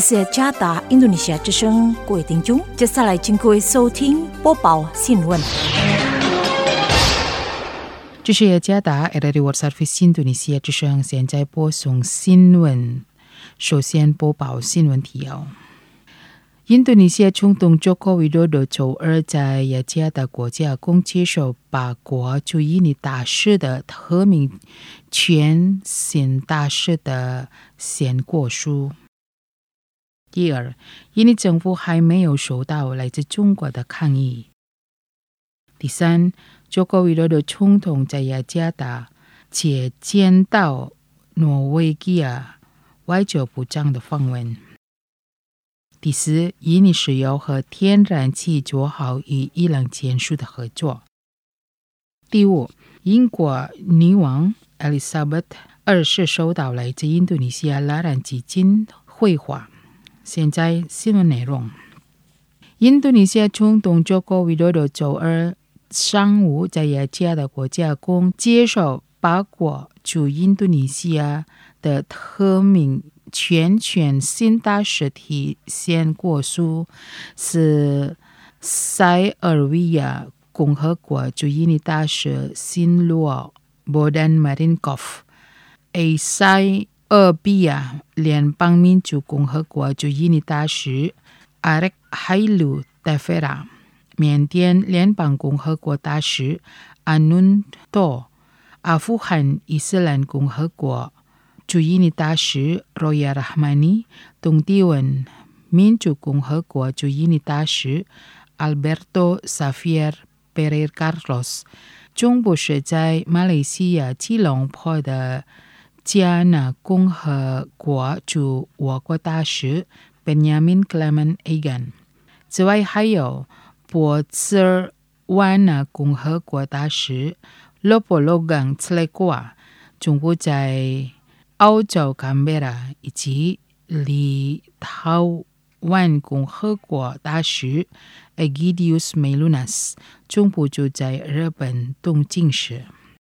是加达印度尼西亚之声，各位听众，接下来请各位收听播报新闻。 这是加达 Radio Service 印度尼西亚之声，现在播送新闻。首先播报新闻提要。印度尼西亚总统Joko Widodo周二在雅加达国家共接受八国驻印尼大使的特命全新大使的签过书。第二，印尼政府还没有收到来自中国的抗议。第三，Joko Widodo总统在雅加达接见到挪威亚外交部长的访问。第四，印尼石油和天然气做好与伊朗签署的合作。第五，英国女王 Elizabeth 二世收到来自印度尼西亚拉兰基金绘画。现在新闻内容。印度尼西亚总统 Joko Widodo 周二上午在雅加达国家共接受八国驻印度尼西亚的特命全新大使提签过书，是塞尔维亚共和国驻印尼大使辛洛Bodan Marinkov， 塞俄比亚联邦民主共和国驻印尼大使Arek Hailu Tefera， 缅甸联邦共和国大使Anun To， 阿富汗伊斯兰共和国驻印尼大使Roya Rahmani， 东帝汶民主共和国驻印尼大使Alberto Xavier Pereira Carlos， 总部是在马来西亚吉隆坡的加纳共和国驻我国大使 Benjamin Clement Egan。 此外还有波茨尔湾纳共和国大使 Lopologang Tselekwa， 总部在澳洲坎贝拉，以及立陶宛共和国大使 Egidius Melunas， 总部就在日本东京市。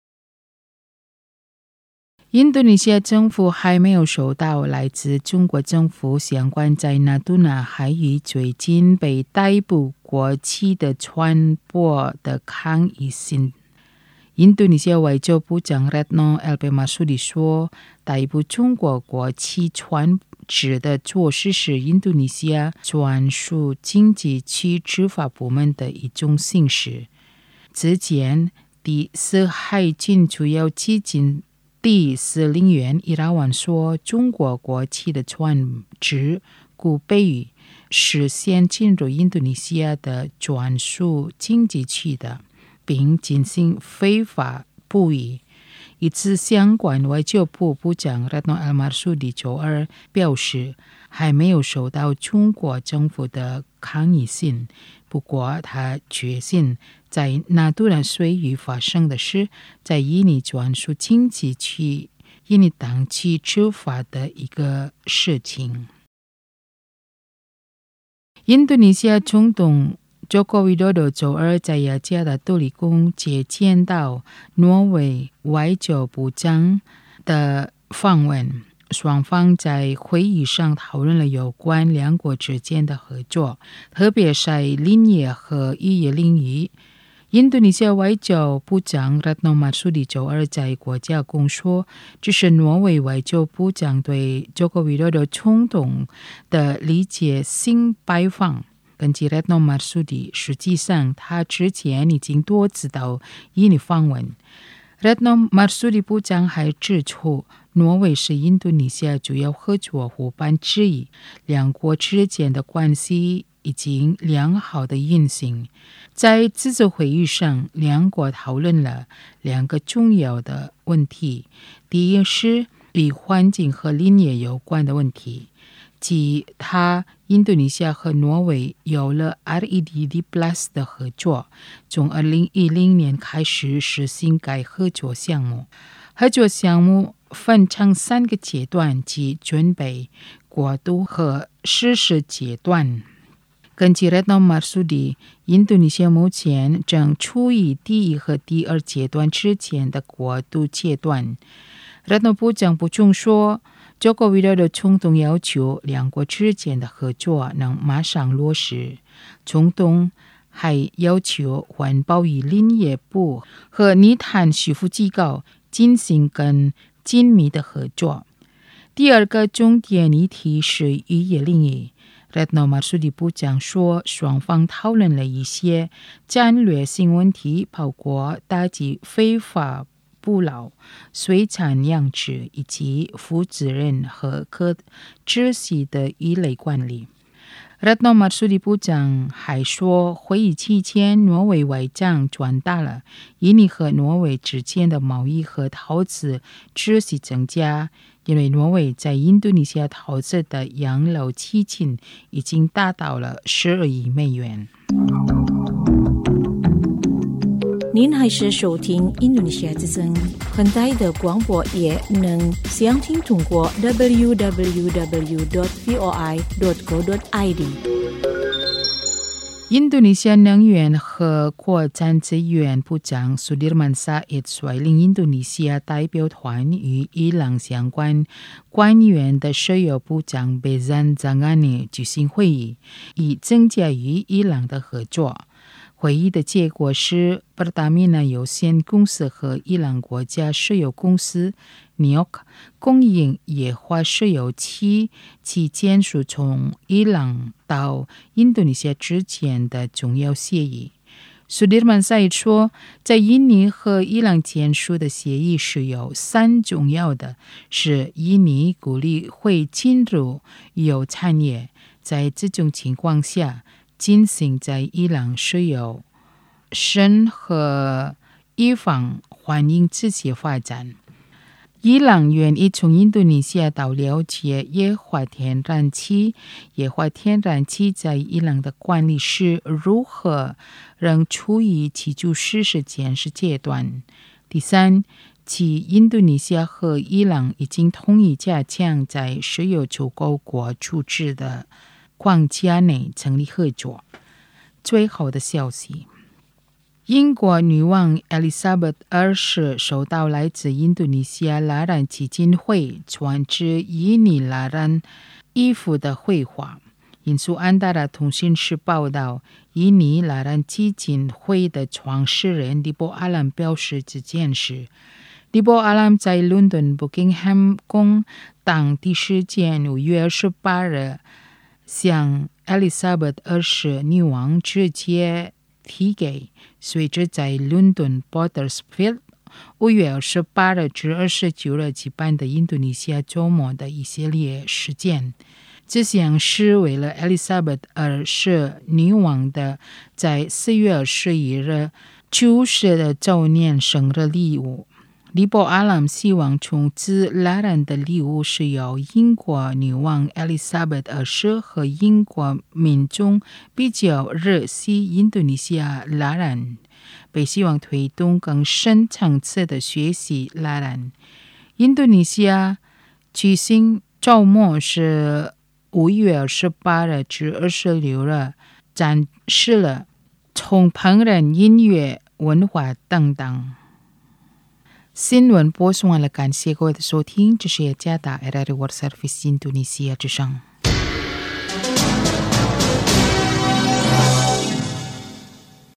印度尼西亚政府还没有收到来自中国政府相关在纳杜纳海域最近被逮捕国旗的船舶的抗议信。印度尼西亚外交部长 Retno LP Marsudi 说，逮捕中国国旗船只的措施是印度尼西亚专属经济区执法部门的一种形式。之前，第四海军主要基金第司令员伊拉万说，中国国旗的船只具备实现进入印度尼西亚的专属经济区的，并进行非法捕鱼。与此相关，外交部部长 Retno L. Marsudi 周二表示，还没有收到中国政府的抗议信，不过他确信在纳杜纳水域发生的事，在印尼专属经济区印尼当局执法的一个事情。印度尼西亚总统Joko Widodo 周二在雅加达杜里宫接见到挪威外交部长的访问，双方在会议上讨论了有关两国之间的合作，特别是林业和渔业领域。印度尼西亚外交部长 Retno Marsudi 周二在国家公说，这是挪威外交部长对 Joko Widodo 总统的理解性拜访。根据 Retno Marsudi， 实际上他之前已经多次到印尼访问。Retno Marsudi 部长还指出，挪威是印度尼西亚主要合作伙伴之一，两国之间的关系已经良好的运行。在这次会议上，两国讨论了两个重要的问题，第一是与环境和林业有关的问题，即印度尼西亚和挪威有了 REDD Plus 的合作，从2010年开始实行该合作项目。合作项目分成3个阶段，即准备、过渡和实施阶段。根据 Retno Marsudi， 印度尼西亚目前正处于第一和第二阶段之前的过渡阶段。Retno 部长补充说， Joko Widodo 冲动要求两国之间的合作能马上落实。冲动还要求环保与林业部和泥炭师傅机构进行更紧密的合作。第二个重点议题是渔业领域。Retno Marsudi 部长说，双方讨论了一些战略性问题，包括打击非法捕捞、水产养殖以及负责任和可持续的鱼类管理。Retno Marsudi 部长还说，会议期间，挪威外长转达了印尼和挪威之间的贸易和投资持续增加，因为挪威在印度尼西亚投资的养老基金已经达到了12亿美元。 您还是收听印度尼西亚之声，很大的广播也能详听通过 www.voi.co.id。 印度尼西亚能源和国产资源部长 Sudirman Said 率领印度尼西亚代表团与伊朗相关官员的石油部长 Bezan Zangani 举行会议，以增加与伊朗的合作。会议的结果是 Pertamina 有限公司和伊朗国家石油公司 NIOC 供应液化石油期签署从伊朗到印度尼西亚之间的重要协议。Sudirman Said 说，在印尼和伊朗签署的协议是有3重要的，是印尼鼓励会进入油产业，在这种情况下进行在伊朗石油审核，以防欢迎这些发展。伊朗愿意从印度尼西亚到了解液化天然气。液化天然气在伊朗的管理是如何仍处于起初实施建设阶段。第三，其印度尼西亚和伊朗已经同意加强在石油出口国处置的框架内成立合作。最后的消息，英国女王 Elizabeth 2世收到来自印度尼西亚拉兰基金会传至印尼拉兰衣服的绘画。引述安达拉通讯社报道，印尼拉兰基金会的创始人利波阿兰表示这件事。利波阿兰在伦敦 Buckingham 宫当地时间5月28日向 Elizabeth 2世女王直接提给随着在伦敦 Pottersfield 5月28日至29日举办的印度尼西亚周末的一系列事件。这项是为了 Elizabeth 2世女王的在4月21日去世的周年生日礼物。利波阿兰希望从此拉兰的礼物是由英国女王 Elizabeth 2世和英国民众比较热惜印度尼西亚拉兰，被希望推动更深层次的学习拉兰。印度尼西亚举行周末是5月28日至26日，展示了从烹饪、音乐、文化等等。新闻播送完了，感谢各位的收听，这是雅加达 RRI World Service 印度尼西亚之声。